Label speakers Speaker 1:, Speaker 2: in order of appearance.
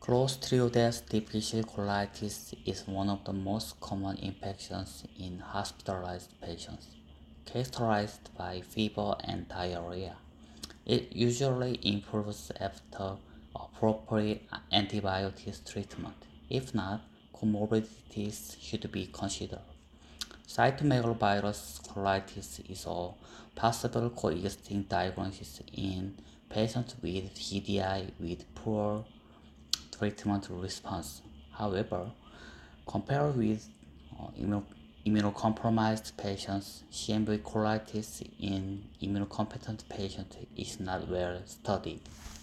Speaker 1: Clostridioides difficile colitis is one of the most common infections in hospitalized patients, characterized by fever and diarrhea. It usually improves after appropriate antibiotics treatment. If not, comorbidities should be considered. Cytomegalovirus colitis is a possible coexisting diagnosis in patients with GDI with poor treatment response. However, compared with immunocompromised patients, CMV colitis in immunocompetent patients is not well studied.